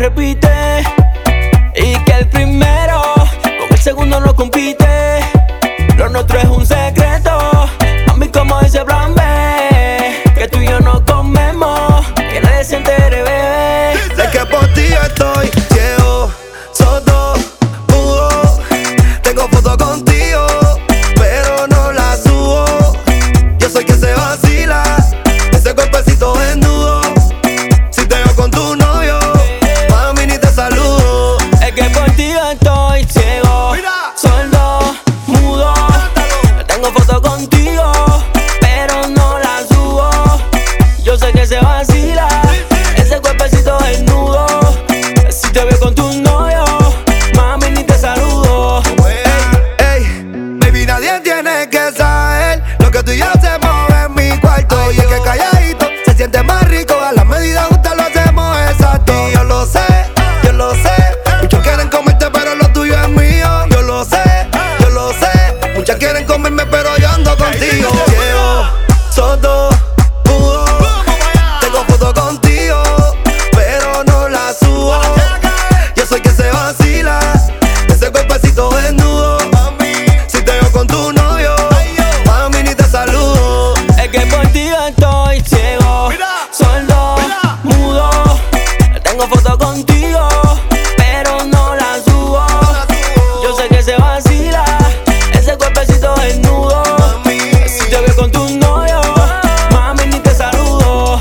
repite y que el primero con el segundo no compite. Lo nuestro es un secreto, mami, como dice Plan B, que tú y yo no comemos, que nadie se entere, bebé. Es que por ti yo estoy ciego, sordo, mudo. Tengo fotos contigo, pero no las subo. Yo soy que se vacila, ese cuerpecito desnudo. Si te veo con tu novio, mami, ni te saludo. Es que por ti yo estoy ciego, sordo, mudo. Tengo fotos contigo, pero no las subo. Yo sé que se vacila, ese cuerpecito desnudo. Si te veo con tu novio, mami, ni te saludo. Ey, baby, nadie tiene que saber lo que tú y yo hacemos en mi cuarto. Y es que calladito se siente más rico. A la medida justa lo hacemos exacto. Y yo lo sé, yo lo sé. Muchos quieren comerte, pero lo tuyo es mío. Yo lo sé, yo lo sé. Muchas quieren comerme, pero yo ando contigo. Ciego, sordo, mudo. Tengo fotos contigo, pero no las subo. Yo soy que se vacila, ese cuerpecito desnudo. Si te veo con tu novio, mami, ni te saludo. Es que por ti yo estoy ciego, sordo, mudo. Tengo fotos contigo, pero no las subo. Yo sé que se vacila, ese cuerpecito desnudo. Si te veo con tu novio, mami, ni te saludo.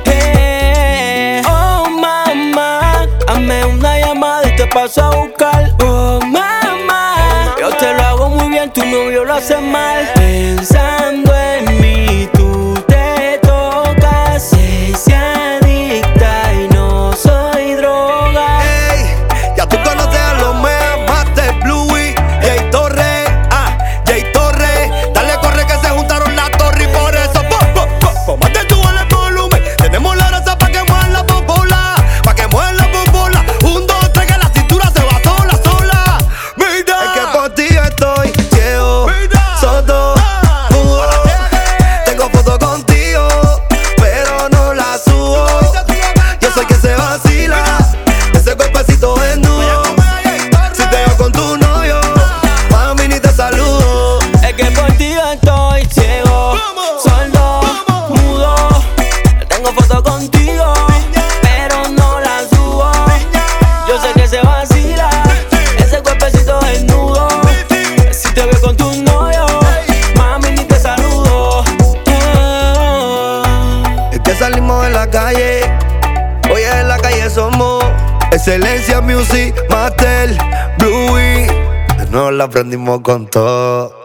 Oh, mamá, hazme una llamada y te paso a buscar. Oh, mamá, yo te lo hago muy bien, tu novio lo hace mal. Pensando en mí, tú te tocas. Sé se adicta y no soy droga. Ey, ya tú conoces a los Mea Master, Bluey, Jay Torres, Jay Torres. Dale, corre que se juntaron la torre y por eso mate tú en el volumen. Tenemos la raza pa' que muevan la popola, pa' que muevan la popola. 1, 2, 3, que la cintura se va sola, sola. Mira, es que por ti yo estoy ciego, sordo, mudo. Tengo fotos contigo, pero no las subo. Yo soy que se vacila, ese cuerpecito desnudo. Si te veo con tu novio, mami, ni te saludo. Es que por ti yo estoy ciego, sordo, mudo. Tengo fotos contigo, pero no las subo. Yo sé que se vacila, ese cuerpecito desnudo. Si te veo con tu novio, mami, ni te saludo. Es que salimos de la calle, hoy en la calle somos Excelencia Music Master, Bluey. Nos la aprendimos con todo.